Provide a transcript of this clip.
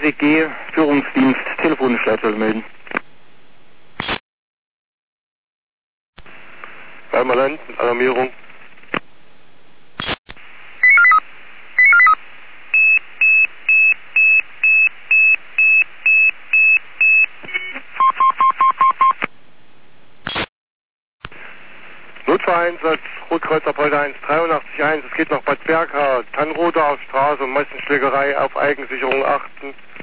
BWG, Führungsdienst, telefonisch Leitstelle melden. Weimar-Land mit Alarmierung. Notfalleinsatz, Rotkreuzer Polder 183.1, es geht nach Bad Berka, Tannroder auf Straße und Massenschlägerei auf Eigensicherung achten.